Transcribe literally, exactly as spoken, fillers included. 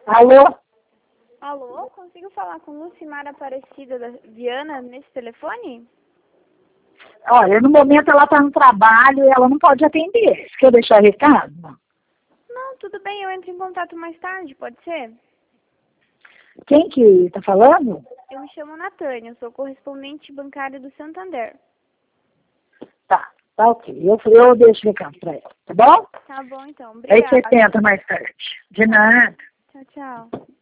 Alô? Alô, consigo falar com Lucimara Aparecida da Viana nesse telefone? Olha, no momento ela está no trabalho e ela não pode atender. Você quer deixar recado? Não, tudo bem, eu entro em contato mais tarde, pode ser? Quem que está falando? Eu me chamo Natânia, eu sou correspondente bancária do Santander. Tá, tá ok. Eu, eu deixo recado para ela, tá bom? Tá bom então, Aí obrigada. você tenta mais tarde. De nada. Tchau, tchau.